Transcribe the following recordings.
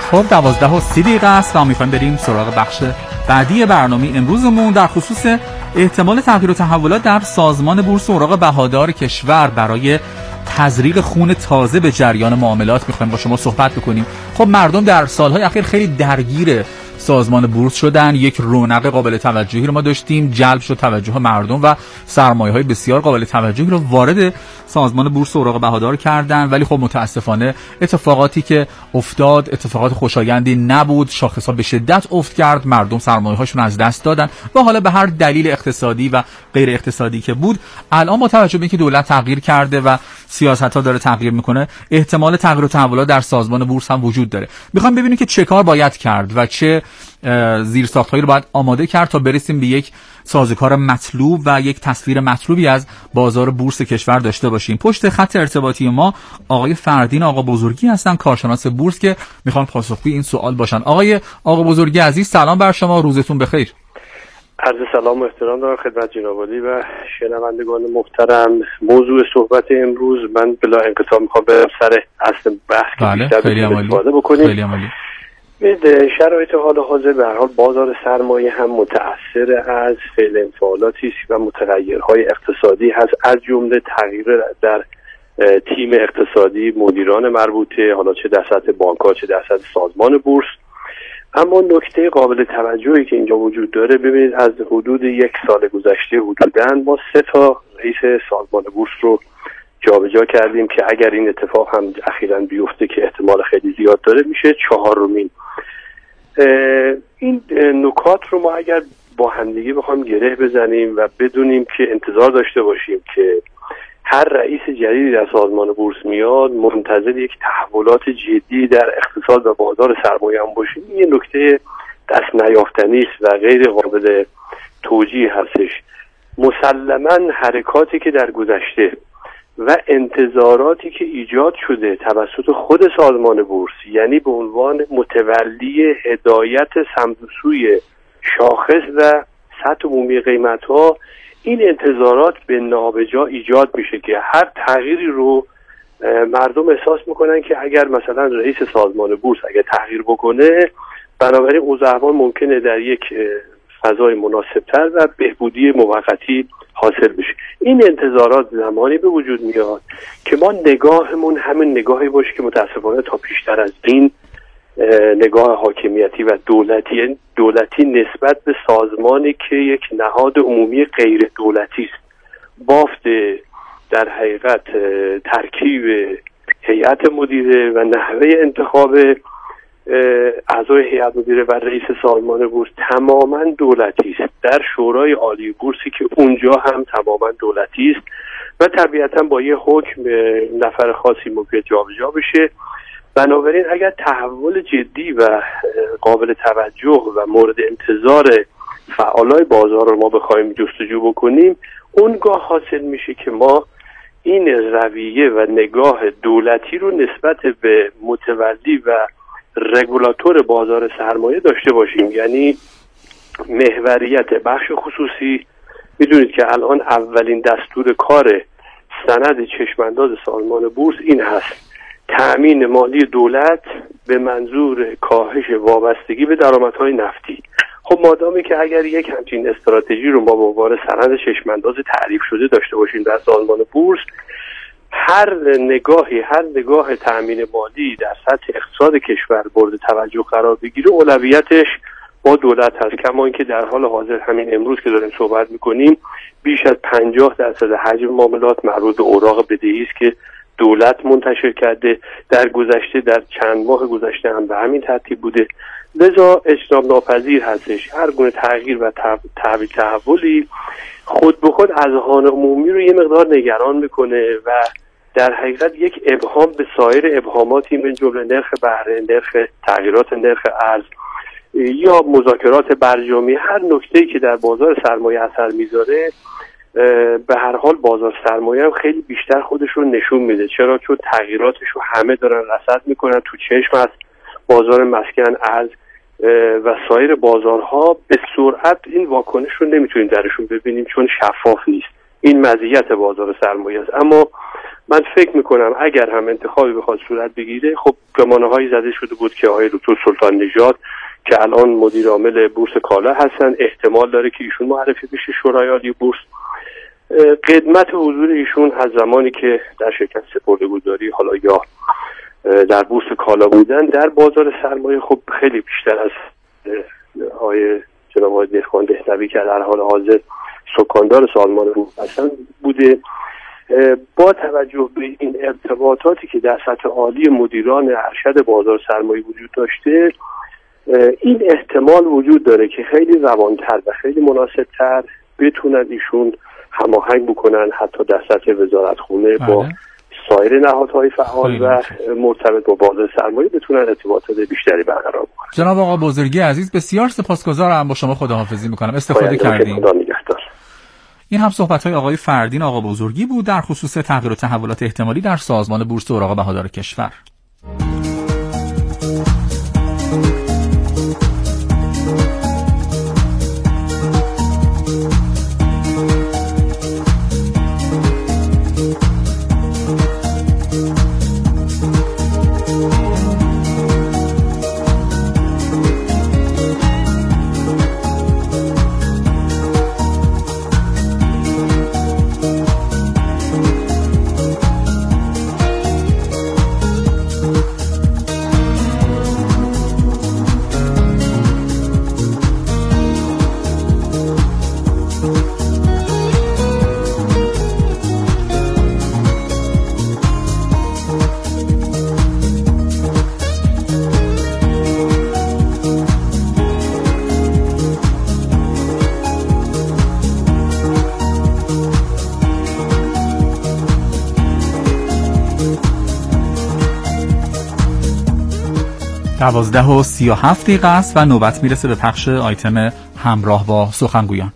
خب 12:30 است و میخوایم بریم سراغ بخش بعدی برنامه امروزمون در خصوص احتمال تغییر و تحولات در سازمان بورس اوراق بهادار کشور برای تزریق خون تازه به جریان معاملات میخوایم با شما صحبت بکنیم. خب مردم در سالهای اخیر خیلی درگیر سازمان بورس شدن، یک رونق قابل توجهی رو ما داشتیم، جلب شد توجه مردم و سرمایه‌های بسیار قابل توجهی رو وارد سازمان بورس اوراق بهادار کردن، ولی خب متاسفانه اتفاقاتی که افتاد اتفاقات خوشایندی نبود، شاخص‌ها به شدت افت کرد، مردم سرمایه‌هاشون از دست دادن و حالا به هر دلیل اقتصادی و غیر اقتصادی که بود، الان با توجه به اینکه دولت تغییر کرده و سیاست‌ها داره تغییر میکنه، احتمال تغییر و تحولات در سازمان بورس هم وجود داره. میخوام ببینیم که چه کار باید کرد و چه زیرساخت‌هایی رو باید آماده کرد تا برسیم به یک سازوکار مطلوب و یک تصویر مطلوبی از بازار بورس کشور داشته باشیم. پشت خط ارتباطی ما آقای فردین آقا بزرگی هستن، کارشناس بورس، که میخوان پاسخگوی این سوال باشن. آقا بزرگی عزیز، سلام بر شما، روزتون بخیر. عرض سلام و احترام دارم خدمت جناب عالی و شنوندگان محترم. موضوع صحبت امروز من بلا انقطاع میخوام به سر اصل بحث که بیشتر استفاده بکنیم. خیلی عالی. شرایط حال حاضر به هر حال بازار سرمایه هم متأثر از فعل انفعالاتی است و متغیرهای اقتصادی هست، از جمله تغییر در تیم اقتصادی، مدیران مربوطه، حالا چه در سطح بانک‌ها چه در سطح سازمان بورس. اما نکته قابل توجهی که اینجا وجود داره، ببینید از حدود 1 سال گذشته حدوداً ما 3 رئیس سازمان بورس رو جابجا کردیم که اگر این اتفاق هم اخیراً بیفته که احتمال خیلی زیاد داره، میشه 4مین. این نکات رو ما اگر با همدیگه بخوایم گره بزنیم و بدونیم که انتظار داشته باشیم که هر رئیس جدیدی در سازمان بورس میاد منتظر یک تحولات جدی در اقتصاد و بازار سرمایه هم باشیم، این نکته دست نیافتنی است و غیر قابل توجیه هستش. مسلماً حرکاتی که در گذشته و انتظاراتی که ایجاد شده توسط خود سازمان بورس، یعنی به عنوان متولی هدایت سمت و سوی شاخص و سطح عمومی قیمت‌ها، این انتظارات به نابجا ایجاد میشه که هر تغییری رو مردم احساس میکنن که اگر مثلا رئیس سازمان بورس اگر تغییر بکنه، بنابراین اوضاع احوال ممکنه در یک فضای مناسبتر و بهبودی موقتی حاصل بشه. این انتظارات زمانی به وجود میاد که ما نگاهمون همین نگاهی باشه که متاسفانه تا پیشتر از این نگاه حاکمیتی و دولتی نسبت به سازمانی که یک نهاد عمومی غیر دولتی است، بافت در حقیقت ترکیب هیئت مدیره و نحوه انتخاب اعضای هیئت مدیره و رئیس سازمان بورس تماما دولتی است، در شورای عالی بورسی که اونجا هم تماما دولتی است و طبیعتا با یه حکم نفر خاصی ممکن جابجا بشه. بنابراین اگر تحول جدی و قابل توجه و مورد انتظار فعالای بازار رو ما بخوایم جستجو بکنیم، اونگاه حاصل میشه که ما این رویه و نگاه دولتی رو نسبت به متولی و رگولاتور بازار سرمایه داشته باشیم، یعنی محوریت بخش خصوصی. میدونید که الان اولین دستور کار سند چشمانداز سازمان بورس این هست: تأمین مالی دولت به منظور کاهش وابستگی به درآمدهای نفتی. خب مادامی که اگر یک همچین استراتژی رو ما به عنوان سند چشمانداز تعریف شده داشته باشیم در سازمان بورس، هر نگاه تأمین مالی در سطح اقتصاد کشور مورد توجه قرار بگیره، اولویتش با دولت هست. کما اینکه در حال حاضر همین امروز که داریم صحبت میکنیم بیش از 50% حجم معاملات مربوط به اوراق بدهی است که دولت منتشر کرده. در چند ماه گذشته هم به همین ترتیب بوده. لذا اجتناب ناپذیر هستش هر گونه تغییر و تحولی خود به خود اذهان عمومی رو یه مقدار نگران میکنه و در حقیقت یک ابهام به سایر ابهاماتی من جمله نرخ بهره، نرخ تغییرات نرخ ارز یا مذاکرات برجامی، هر نکته‌ای که در بازار سرمایه اثر میذاره، به هر حال بازار سرمایه هم خیلی بیشتر خودش رو نشون میده. چرا؟ چون تغییراتش رو همه دارن رصد میکنن تو چشم از بازار مسکن، ارز و سایر بازارها. به سرعت این واکنش رو نمیتونیم درشون ببینیم چون شفاف نیست. این مزیت بازار سرمایه است. اما من فکر میکنم اگر هم انتخابی بخواد صورت بگیره، خب گمانه‌هایی زده شده بود که آقای دکتر سلطان نژاد که الان مدیر عامل بورس کالا هستن احتمال داره که ایشون معرفی بشه شورای عالی بورس. قدمت حضور ایشون از زمانی که در شرکت سپرده‌گذاری حالا یا در بورس کالا بودن در بازار سرمایه خب خیلی بیشتر از جناب آقای دهقان دهلوی که در حال حاضر سکاندار سازمان بورس هستن بوده. با توجه به این ارتباطاتی که در سطح عالی مدیران ارشد بازار سرمایه وجود داشته، این احتمال وجود داره که خیلی روانتر و خیلی مناسبتر بتونن ایشون هماهنگ بکنن حتی در سطح وزارتخونه با سایر نهادهای فعال و مرتبط با بازار سرمایه بتونن ارتباطات بیشتری برقرار بکنن. جناب آقا بزرگی عزیز، بسیار سپاسگزارم، با شما خداحافظی میکنم، استفاده کردیم. خدا نگهدار. این هم صحبت‌های آقای فردین آقا بزرگی بود در خصوص تغییر و تحولات احتمالی در سازمان بورس اوراق بهادار کشور. دوازده و 37 دقیقه است و نوبت میرسه به پخش آیتم همراه با سخنگویان.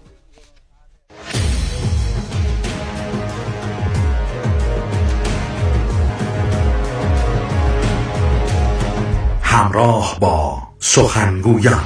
همراه با سخنگویان.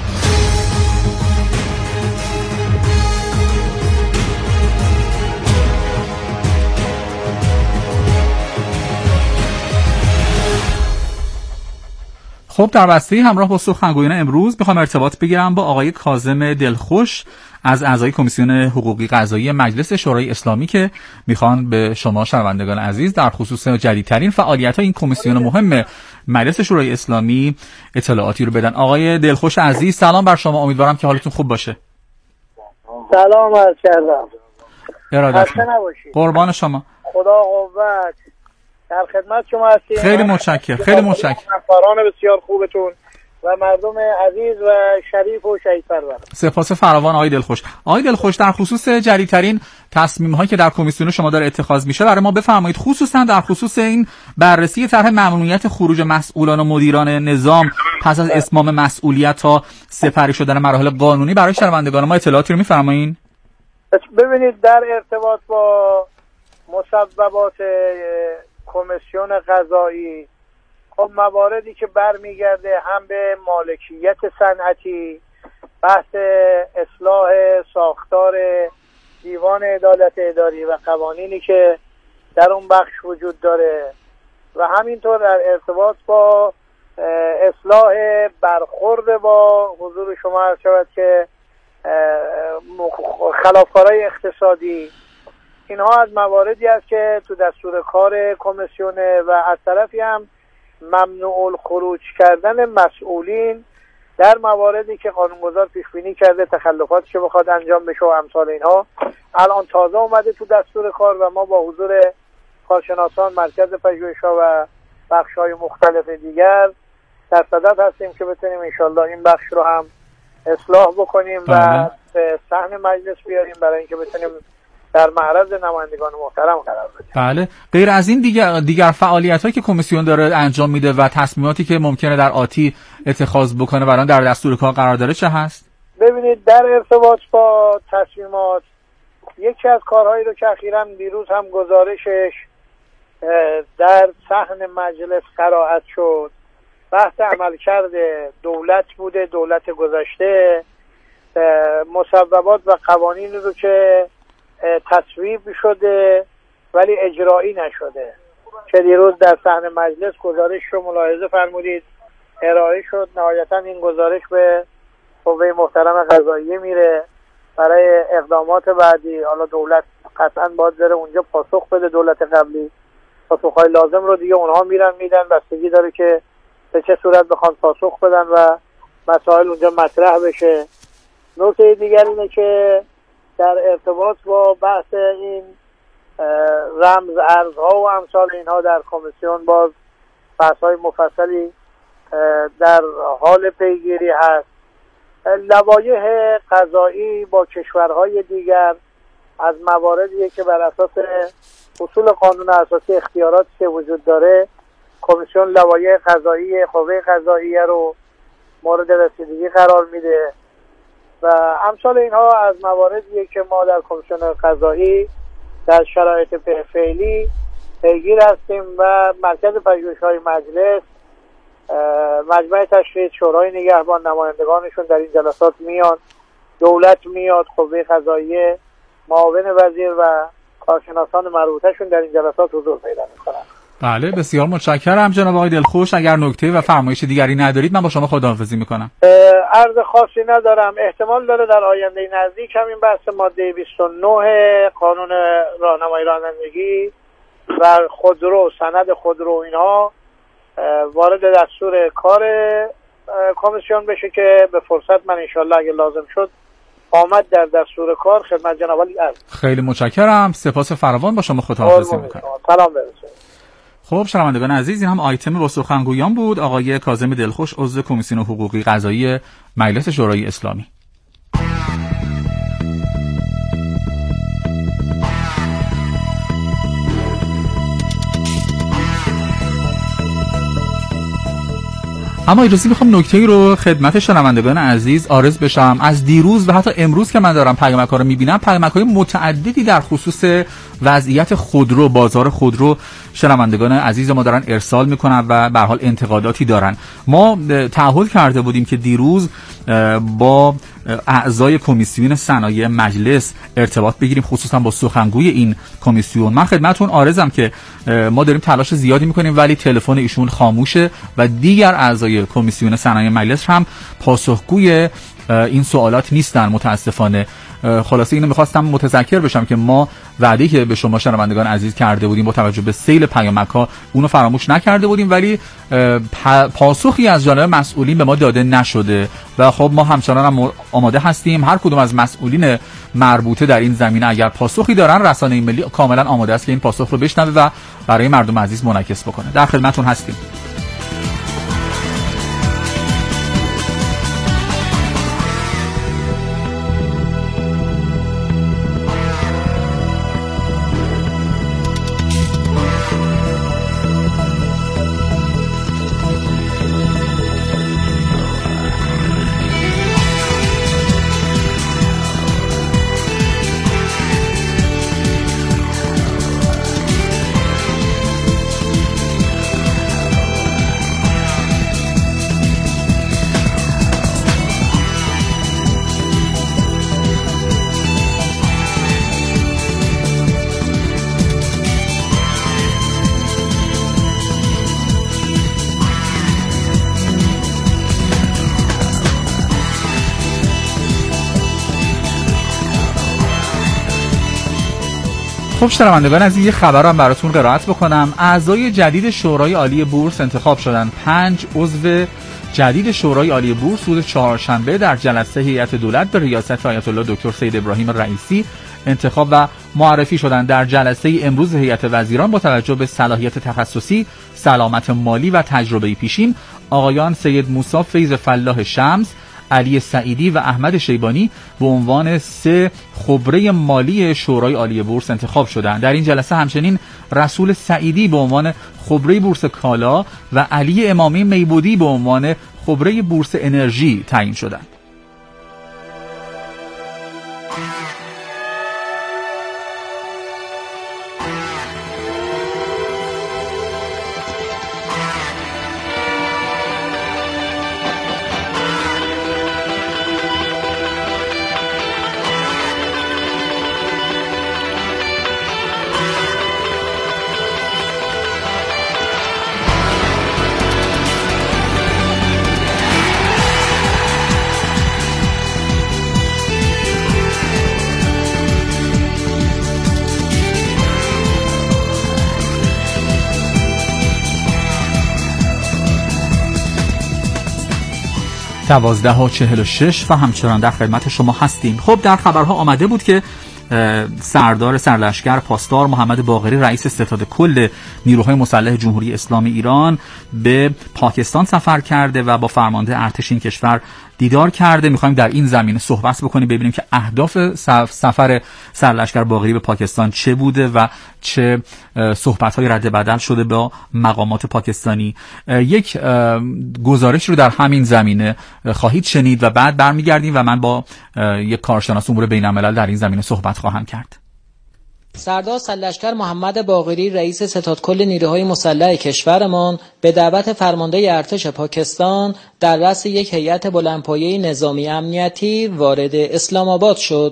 خب در بسته همراه با سخنگویان امروز میخوام ارتباط بگیرم با آقای کاظم دلخوش از اعضای کمیسیون حقوقی قضایی مجلس شورای اسلامی که میخوان به شما شنوندگان عزیز در خصوص جدیدترین فعالیت‌های این کمیسیون مهم مجلس شورای اسلامی اطلاعاتی رو بدن. آقای دلخوش عزیز سلام بر شما، امیدوارم که حالتون خوب باشه. سلام عرض کردم. ارادتمند. قربان شما. خدا قوت. در خدمت شما هستیم. خیلی متشکرم. خیلی متشکرم. همکاران بسیار خوبتون و مردم عزیز و شریف و شهیدپرور. سپاس فراوان آقای دلخوش. آقای دلخوش در خصوص جدیدترین تصمیم‌هایی که در کمیسیون شما داره اتخاذ میشه برای ما بفرمایید، خصوصا در خصوص این بررسی طرح ممنوعیت خروج مسئولان و مدیران نظام پس از اتمام مسئولیت تا سپری شدن مراحل قانونی برای شنوندگان ما اطلاعاتی رو می‌فرمایید؟ ببینید در ارتباط با مسببات کمیسیون قضایی، خب مواردی که برمیگرده هم به مالکیت صنعتی، بحث اصلاح ساختار دیوان عدالت اداری و قوانینی که در اون بخش وجود داره و همینطور در ارتباط با اصلاح برخورد با حضور شما عرض شود که خلافکارهای اقتصادی، اینها از مواردی است که تو دستور کار کمیسیونه و از طرفی هم ممنوع الخروج کردن مسئولین در مواردی که قانونگذار پیش بینی کرده تخلفاتی که بخواد انجام بشه و امثال اینها الان تازه اومده تو دستور کار و ما با حضور کارشناسان مرکز پژوهش‌ها و بخش‌های مختلف دیگر در صدد هستیم که بتونیم انشالله این بخش رو هم اصلاح بکنیم و به صحن مجلس بیاریم برای اینکه بتونیم در معرض نمایندگان محترم قرار بدیم. بله، غیر از این دیگر فعالیت‌هایی که کمیسیون داره انجام میده و تصمیماتی که ممکنه در آتی اتخاذ بکنه برای در دستور کار قرار داره چه هست؟ ببینید در ارتباط با تصمیمات یکی از کارهایی رو که اخیراً دیروز هم گزارشش در صحن مجلس قرائت شد بحث عملکرد دولت بوده، دولت گذشته، مسببات و قوانین رو که تصویب شده ولی اجرایی نشده که دیروز در صحن مجلس گزارش رو ملاحظه فرمودید ارائه شد. نهایتا این گزارش به قوه محترم قضاییه میره برای اقدامات بعدی. حالا دولت قطعا باید بره اونجا پاسخ بده، دولت قبلی پاسخهای لازم رو دیگه اونها میدن، بستگی داره که به چه صورت بخوان پاسخ بدن و مسائل اونجا مطرح بشه. نکته دیگر اینه که در ارتباط با بحث این رمز ارزها و امثال اینها در کمیسیون باز بحث‌های مفصلی در حال پیگیری هست. لوایح قضایی با کشورهای دیگر از مواردیه که بر اساس اصول قانون اساسی اختیاراتی که وجود داره کمیسیون لوایح قضایی قوه قضاییه رو مورد رسیدگی قرار میده و امثال اینها از مواردیه که ما در کمیسیون قضایی در شرایط فعلی پیگیر هستیم و مرکز پژوهش‌های مجلس، مجمع تشریع، شورای نگهبان، نمایندگانشون در این جلسات میان، دولت میاد، قوه قضاییه، معاون وزیر و کارشناسان مربوطه‌شون در این جلسات حضور پیدا میکنن. بله بسیار متشکرم جناب آقای دلخوش. اگر نکته و فرمایش دیگری ندارید من با شما خداحافظی میکنم. عرض خاصی ندارم. احتمال داره در آینده نزدیک همین بحث ماده 29 قانون راهنمایی رانندگی و خودرو، سند خودرو اینها وارد دستور کار کمیسیون بشه که به فرصت من انشالله اگه لازم شد آمد در دستور کار خدمت جناب عالی عرض. خیلی متشکرم. سپاس فراوان. با شما خداحافظی میکنم. سلام برسونید. خب شنوندگان عزیز، این هم آیتم با سخنگویان بود. آقای کاظم دلخوش عضو کمیسیون حقوقی قضایی مجلس شورای اسلامی. اما اجازه میخوام نکته‌ای رو خدمت شنوندگان عزیز عرض بشم. از دیروز و حتی امروز که من دارم پیامک‌ها رو میبینم، پیامک‌های متعددی در خصوص وضعیت خودرو، بازار خودرو شنوندگان عزیز ما دارن ارسال میکنن و به هر حال انتقاداتی دارن. ما تعهد کرده بودیم که دیروز با اعضای کمیسیون صنایع مجلس ارتباط بگیریم، خصوصا با سخنگوی این کمیسیون. من خدمتتون عارضم که ما داریم تلاش زیادی میکنیم ولی تلفن ایشون خاموشه و دیگر اعضای کمیسیون صنایع مجلس هم پاسخگوی این سوالات نیستن متاسفانه. خلاصه اینو میخواستم متذکر بشم که ما وعده‌ای که به شما شنوندگان عزیز کرده بودیم با توجه به سیل پیامک‌ها اونو فراموش نکرده بودیم، ولی پاسخی از جانب مسئولین به ما داده نشده و خب ما همچنان هم آماده هستیم. هر کدوم از مسئولین مربوطه در این زمینه اگر پاسخی دارن، رسانه ملی کاملا آماده است که این پاسخ رو بشنوه و برای مردم عزیز منعکس بکنه. در خدمتتون هستیم. خب شنوندگان عزیز، یه خبرم براتون قرائت بکنم. اعضای جدید شورای عالی بورس انتخاب شدن. 5 عضو جدید شورای عالی بورس روز چهارشنبه در جلسه هیئت دولت به ریاست آیت الله دکتر سید ابراهیم رئیسی انتخاب و معرفی شدند. در جلسه امروز هیئت وزیران با توجه به صلاحیت تخصصی، سلامت مالی و تجربه پیشین، آقایان سید موسی فیض فلاح شمس، علی سعیدی و احمد شیبانی به عنوان 3 خبره مالی شورای عالی بورس انتخاب شدند. در این جلسه همچنین رسول سعیدی به عنوان خبره بورس کالا و علی امامی میبودی به عنوان خبره بورس انرژی تعیین شدند. 12:46 و همچنان در خدمت شما هستیم. خب در خبرها آمده بود که سردار سرلشکر پاسدار محمد باقری رئیس ستاد کل نیروهای مسلح جمهوری اسلامی ایران به پاکستان سفر کرده و با فرمانده ارتش این کشور دیدار کرده. میخوایم در این زمینه صحبت بکنیم، ببینیم که اهداف سفر سرلشکر باقری به پاکستان چه بوده و چه صحبت‌های رد بدل شده با مقامات پاکستانی. یک گزارش رو در همین زمینه خواهید شنید و بعد برمیگردیم و من با یک کارشناس امور بین‌الملل در این زمینه صحبت خواهم کرد. سردار سرلشکر محمد باقری رئیس ستاد کل نیروهای مسلح کشورمان به دعوت فرمانده ارتش پاکستان در رأس یک هیئت بلندپایه نظامی امنیتی وارد اسلام آباد شد.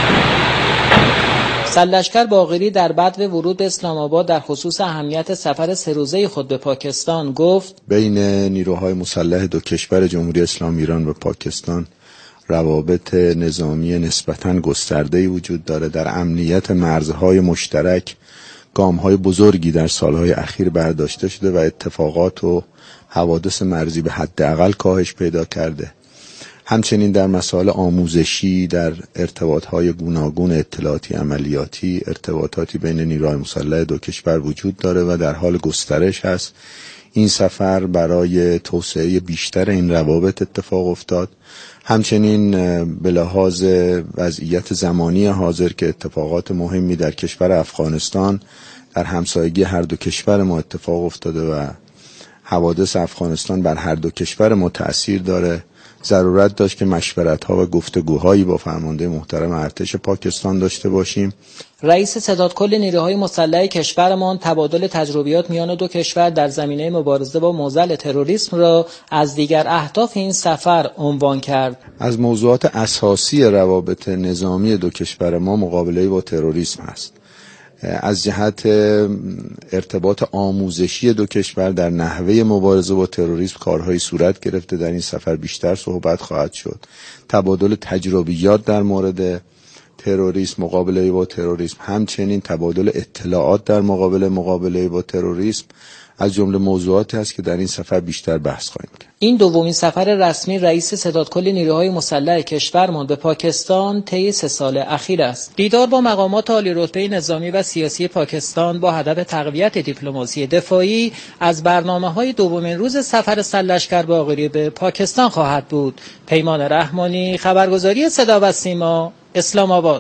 سرلشکر باقری در بدو ورود به اسلام آباد در خصوص اهمیت سفر 3 روزه خود به پاکستان گفت: بین نیروهای مسلح دو کشور جمهوری اسلامی ایران و پاکستان روابط نظامی نسبتاً گسترده‌ای وجود داره. در امنیت مرزهای مشترک گام‌های بزرگی در سالهای اخیر برداشته شده و اتفاقات و حوادث مرزی به حداقل کاهش پیدا کرده. همچنین در مسائل آموزشی، در ارتباطهای گوناگون اطلاعاتی عملیاتی، ارتباطاتی بین نیروهای مسلح دو کشور وجود داره و در حال گسترش هست. این سفر برای توسعه بیشتر این روابط اتفاق افتاد. همچنین به لحاظ وضعیت زمانی حاضر که اتفاقات مهمی در کشور افغانستان در همسایگی هر دو کشور ما اتفاق افتاده و حوادث افغانستان بر هر دو کشور ما تأثیر داره، ضرورت داشت که مشورت‌ها و گفتگوهایی با فرمانده محترم ارتش پاکستان داشته باشیم. رئیس ستاد کل نیروهای مسلح کشورمان تبادل تجربیات میان دو کشور در زمینه مبارزه با معضل تروریسم را از دیگر اهداف این سفر عنوان کرد. از موضوعات اساسی روابط نظامی دو کشور ما مقابله با تروریسم است. از جهت ارتباط آموزشی دو کشور در نحوه مبارزه با تروریسم کارهای صورت گرفته. در این سفر بیشتر صحبت خواهد شد. تبادل تجربیات در مورد تروریسم، مقابله با تروریسم، همچنین تبادل اطلاعات در مقابله با تروریسم از جمله موضوعاتی است که در این سفر بیشتر بحث خواهیم کرد. این دومین سفر رسمی رئیس ستاد کل نیروهای مسلح کشورمان به پاکستان طی 3 سال اخیر است. دیدار با مقامات عالی رتبه نظامی و سیاسی پاکستان با هدف تقویت دیپلماسی دفاعی از برنامه‌های دومین روز سفر سرلشکر باقری به پاکستان خواهد بود. پیمان رحمانی، خبرگزاری صدا و سیما، اسلام آباد.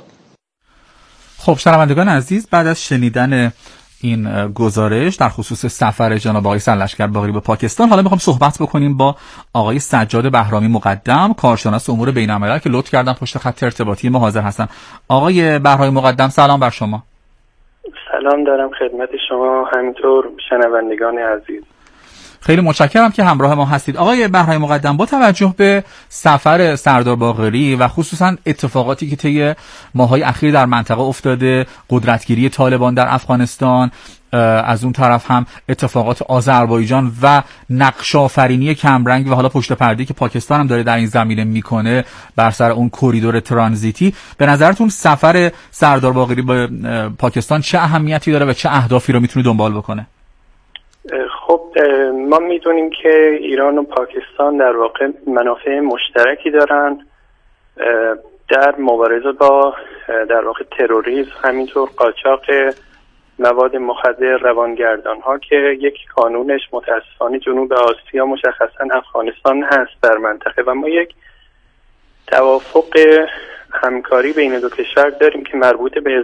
خب شنوندگان عزیز، بعد از شنیدن این گزارش در خصوص سفر جناب آقای سرلشکر باقری به پاکستان، حالا میخوام صحبت بکنیم با آقای سجاد بهرامی مقدم، کارشناس امور بین‌الملل که لطف کردن پشت خط ارتباطی ما حاضر هستن. آقای بهرامی مقدم، سلام بر شما. سلام دارم خدمت شما، همینطور شنوندگان عزیز. خیلی متشکرم که همراه ما هستید. آقای بهرامی مقدم، با توجه به سفر سردار باقری و خصوصا اتفاقاتی که طی ماه‌های اخیر در منطقه افتاده، قدرتگیری طالبان در افغانستان، از اون طرف هم اتفاقات آذربایجان و نقش‌آفرینی کمرنگ و حالا پشت پرده‌ای که پاکستان هم داره در این زمینه میکنه بر سر اون کریدور ترانزیتی، به نظرتون سفر سردار باقری به پاکستان چه اهمیتی داره و چه اهدافی رو میتونه دنبال بکنه؟ خب ما میدونیم که ایران و پاکستان در واقع منافع مشترکی دارن در مبارزه با در واقع تروریسم، همینطور قاچاق مواد مخدر، روانگردان ها که یک کانونش متاسفانه جنوب آسیا مشخصا افغانستان هست در منطقه و ما یک توافق همکاری بین دو کشور داریم که مربوط به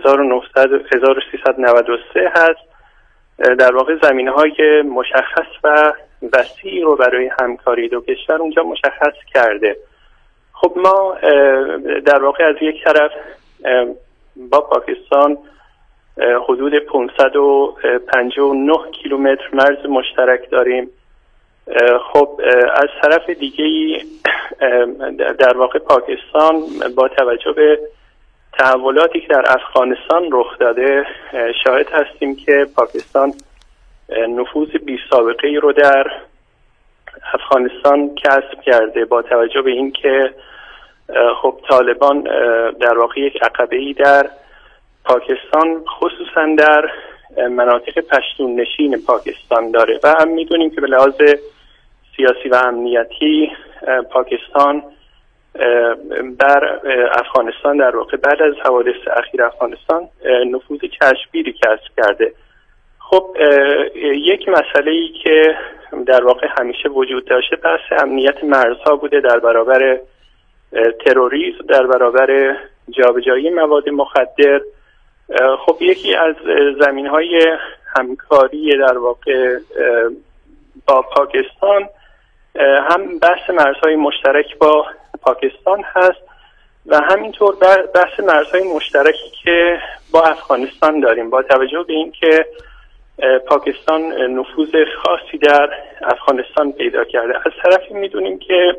1393 هست. در واقع زمینه‌های مشخص و وسیعی رو برای همکاری دو کشور اونجا مشخص کرده. خب ما در واقع از یک طرف با پاکستان حدود 559 کیلومتر مرز مشترک داریم. خب از طرف دیگه‌ای در واقع پاکستان با توجه به تحولاتی که در افغانستان رخ داده شاهد هستیم که پاکستان نفوذ بی سابقه ای رو در افغانستان کسب کرده با توجه به اینکه خب طالبان در واقع یک عقبه‌ای در پاکستان خصوصا در مناطق پشتون نشین پاکستان داره و هم میدونیم که به لحاظ سیاسی و امنیتی پاکستان بر افغانستان، در واقع بعد از حوادث اخیر افغانستان نفوذ چشمگیری کسب کرده. خب یک مسئله‌ای که در واقع همیشه وجود داشته بحث امنیت مرزها بوده در برابر تروریسم، در برابر جابجایی مواد مخدر. خب یکی از زمینهای همکاری در واقع با پاکستان هم بحث مرزهای مشترک با پاکستان هست و همینطور بحث مرزهای مشترکی که با افغانستان داریم، با توجه به اینکه پاکستان نفوذ خاصی در افغانستان پیدا کرده. از طرفی میدونیم که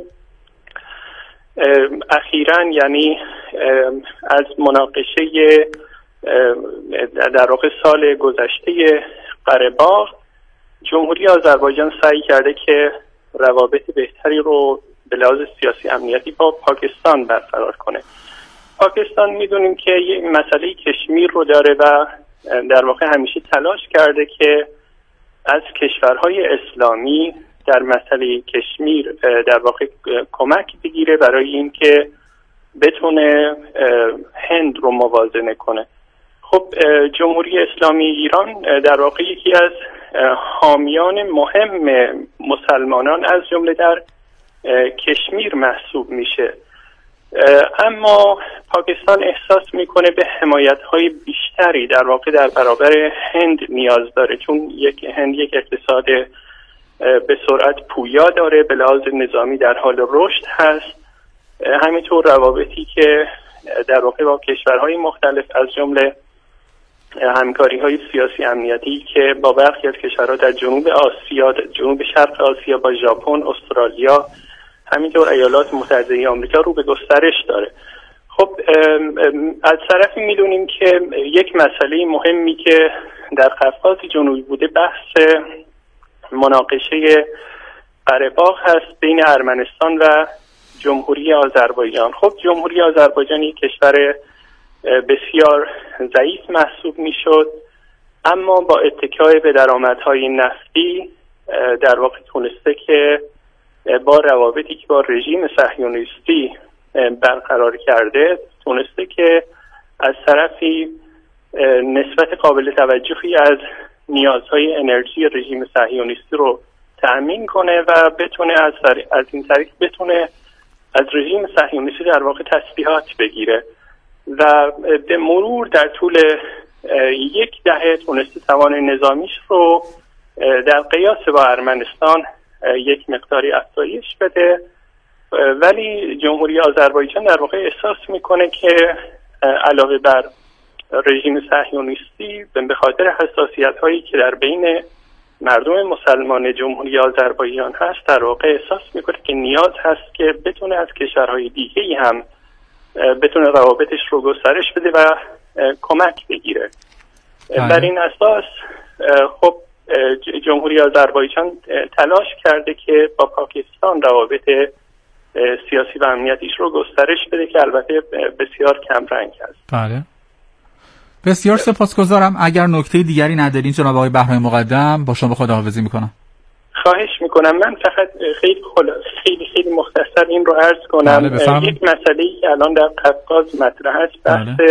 اخیراً یعنی از مناقشه در واقع سال گذشته قره‌باغ، جمهوری آذربایجان سعی کرده که روابط بهتری رو به لحاظ سیاسی امنیتی با پاکستان برقرار کنه. پاکستان میدونیم که یه مسئله کشمیر رو داره و در واقع همیشه تلاش کرده که از کشورهای اسلامی در مسئله کشمیر در واقع کمک بگیره برای اینکه بتونه هند رو موازنه کنه. خب جمهوری اسلامی ایران در واقع یکی از حامیان مهم مسلمانان از جمله در کشمیر محسوب میشه، اما پاکستان احساس میکنه به حمایت‌های بیشتری در واقع در برابر هند نیاز داره، چون هند یک اقتصاد به سرعت پویا داره، به لحاظ نظامی در حال رشد هست. همینطور روابطی که در واقع با کشورهای مختلف از جمله همکاری‌های سیاسی امنیتی که با برخی از کشورها در جنوب آسیا، جنوب شرق آسیا، با ژاپن، استرالیا، همینطور ایالات متحده آمریکا رو به گسترش داره. خب از طرفی میدونیم که یک مسئله مهمی که در قفقاز جنوبی بوده بحث مناقشه قره‌باغ هست بین ارمنستان و جمهوری آذربایجان. خب جمهوری آذربایجان یک کشور بسیار ضعیف محسوب میشد، اما با اتکای به درآمدهای نفتی در واقع تونسته که با روابطی که با رژیم صهیونیستی برقرار کرده تونسته که از طرفی نسبت قابل توجهی از نیازهای انرژی رژیم صهیونیستی رو تأمین کنه و بتونه از این طریق بتونه از رژیم صهیونیستی در واقع تسلیحات بگیره و به مرور در طول یک دهه تونسته توان نظامیش رو در قیاس با ارمنستان یک مقداری افزایش بده، ولی جمهوری آذربایجان در واقع احساس میکنه که علاوه بر رژیم صهیونیستی به خاطر حساسیت هایی که در بین مردم مسلمان جمهوری آذربایجان هست در واقع احساس میکنه که نیاز هست که بتونه از کشورهای دیگه‌ای هم بتونه روابطش رو گسترش بده و کمک بگیره. بر این اساس خب جمهوری آذربایجان تلاش کرده که با پاکستان روابط سیاسی و امنیتیش رو گسترش بده که البته بسیار کم رنگ است. بله. بسیار سپاسگزارم. اگر نکته دیگری ندارین جناب آقای بهرام مقدم با شما خداحافظی میکنم. خواهش میکنم. من فقط خیلی مختصر این رو عرض کنم. یک مسئله‌ای که الان در قفقاز مطرح است بحث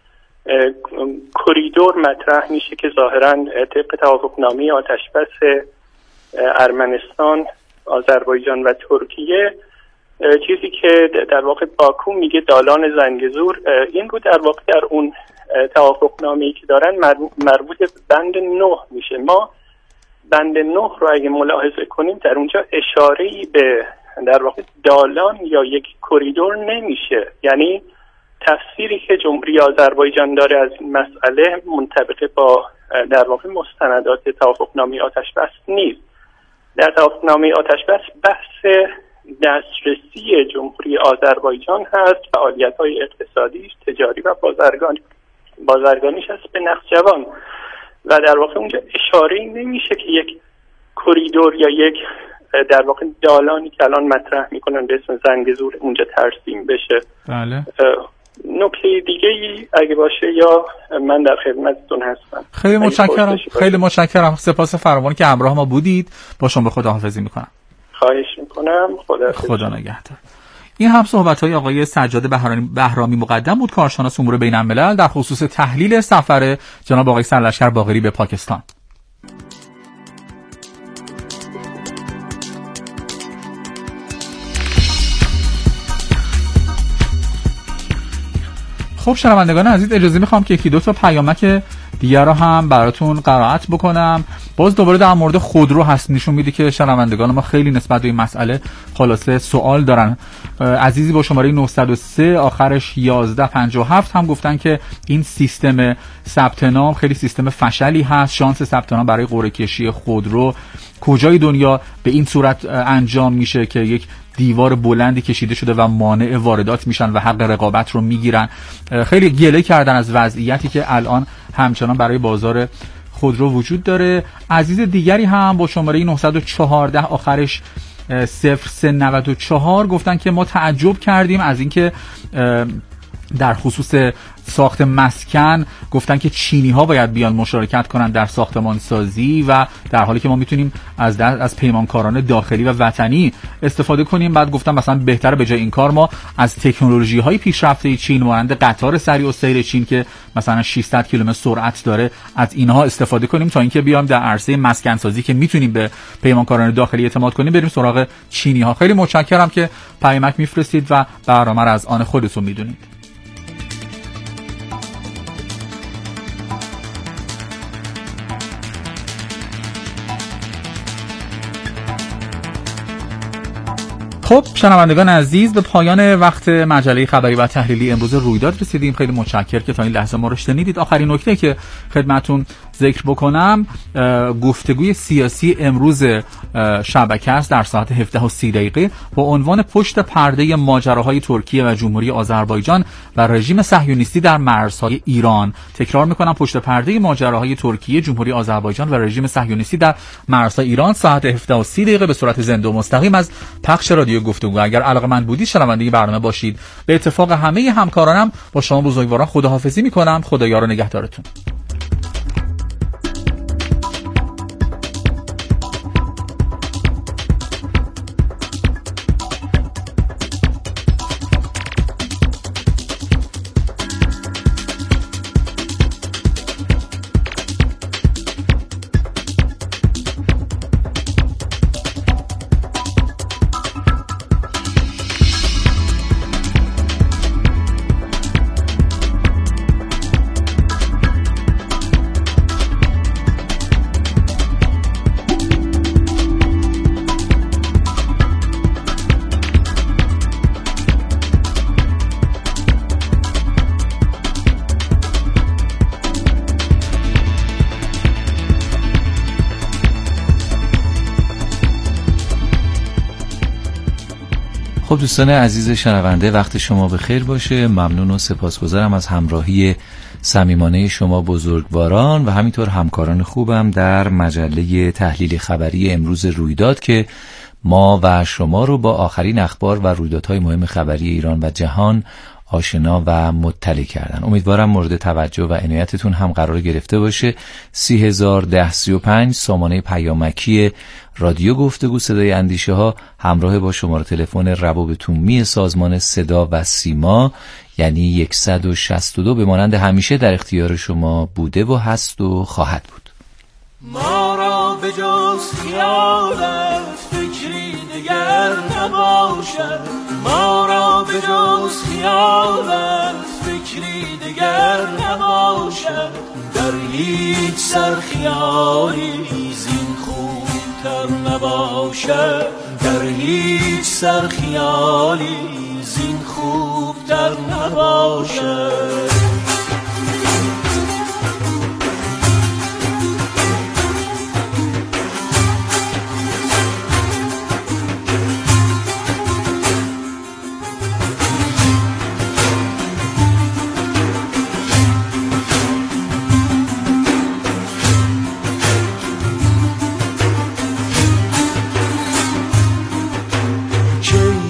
کریدور مطرح میشه که ظاهراً طبق توافقنامه آتشبس ارمنستان، آذربایجان و ترکیه، چیزی که در واقع باکو میگه دالان زنگزور، این رو در واقع در اون توافقنامه‌ای که دارن مربوط به بند 9 میشه. ما بند 9 رو اگه ملاحظه کنیم در اونجا اشاره‌ای به در واقع دالان یا یک کریدور نمیشه، یعنی تفسیری که جمهوری آذربایجان داره از این مسئله منطبق با در واقع مستندات توافقنامه آتشبس نیست. در توافقنامه آتشبس بحث دسترسی جمهوری آذربایجان هست، فعالیت‌های اقتصادی، تجاری و بازرگانیش هست به نخجوان و در واقع اونجا اشاره‌ای نمیشه که یک کریدور یا یک در واقع دالانی که الان مطرح میکنن به اسم زنگزور اونجا ترسیم بشه. بله. نکته دیگه ای اگه باشه یا من در خدمتتون هستم. خیلی متشکرم. سپاس فراوان که همراه ما بودید. با شما خداحافظی میکنم. خواهش میکنم. خدا نگهدار. این هم صحبت‌های آقای سجاد بهرامی مقدم بود، کارشناس امور بین‌الملل، در خصوص تحلیل سفر جناب آقای سرلشکر باقری به پاکستان. خب شنوندگان عزیز، اجازه میخوام که یکی دو تا پیامک دیگر رو هم براتون قرائت بکنم. باز دوباره در مورد خودرو هست، نشون میده که شنوندگان ما خیلی نسبت به این مسئله خلاصه سوال دارن. عزیزی با شماره 903 آخرش 1157 هم گفتن که این سیستم ثبت نام خیلی سیستم فشلی هست. شانس ثبت نام برای قرعه کشی خودرو کجای دنیا به این صورت انجام میشه که یک دیوار بلندی کشیده شده و مانع واردات میشن و حق رقابت رو میگیرن. خیلی گله کردن از وضعیتی که الان همچنان برای بازار خودرو وجود داره. عزیز دیگری هم با شماره 914 آخرش 0394 گفتن که ما تعجب کردیم از اینکه در خصوص ساخت مسکن گفتن که چینی ها باید بیان مشارکت کنن در ساختمان سازی و در حالی که ما میتونیم از پیمانکاران داخلی و وطنی استفاده کنیم. بعد گفتن مثلا بهتره به جای این کار ما از تکنولوژی های پیشرفته چین مانند قطار سریع السیر چین که مثلا 600 کیلومتر سرعت داره از اینها استفاده کنیم تا اینکه بیام در عرصه مسکن سازی که میتونیم به پیمانکاران داخلی اعتماد کنیم بریم سراغ چینی ها. خیلی متشکرم که پیامک میفرستید و برنامه رو از آن خودتون میدونید. خب شنوندگان عزیز، به پایان وقت مجله خبری و تحلیلی امروز رویداد رسیدیم. خیلی متشکرم که تا این لحظه ما رو شنیدید. آخرین نکته که خدمتتون ذکر بکنم گفتگوی سیاسی امروز شبکه است در ساعت 17:30 با عنوان پشت پرده ماجراهای ترکیه و جمهوری آذربایجان و رژیم صهیونیستی در مرزهای ایران. تکرار میکنم، پشت پرده ماجراهای ترکیه، جمهوری آذربایجان و رژیم صهیونیستی در مرزهای ایران، ساعت 17:30 به صورت زنده و مستقیم از پخش رادیو گفتگو. اگر علاقه‌مند بودید شنونده این برنامه باشید. به اتفاق همه همکارانم با شما بزرگواران خداحافظی میکنم. خدایا رو نگهدارتون. خب دوستان عزیز شنونده، وقت شما بخیر باشه. ممنون و سپاسگزارم از همراهی صمیمانه شما بزرگواران و همینطور همکاران خوبم در مجله تحلیل خبری امروز رویداد که ما و شما رو با آخرین اخبار و رویدادهای مهم خبری ایران و جهان آشنا و مطلع کردن. امیدوارم مورد توجه و عنایتتون هم قرار گرفته باشه. 301035 سامانه پیامکی رادیو گفتگو صدای اندیشه ها همراه با شماره تلفن روابط‌عمومی سازمان صدا و سیما یعنی 162 به مانند همیشه در اختیار شما بوده و هست و خواهد بود. ما را به جز خیالت فکری دیگر نباشد، ما را به جز خیالت فکری دیگر نباشد، در هیچ سرخیالی زین خوبتر نباشد، در هیچ سرخیالی زین خوبتر نباشد.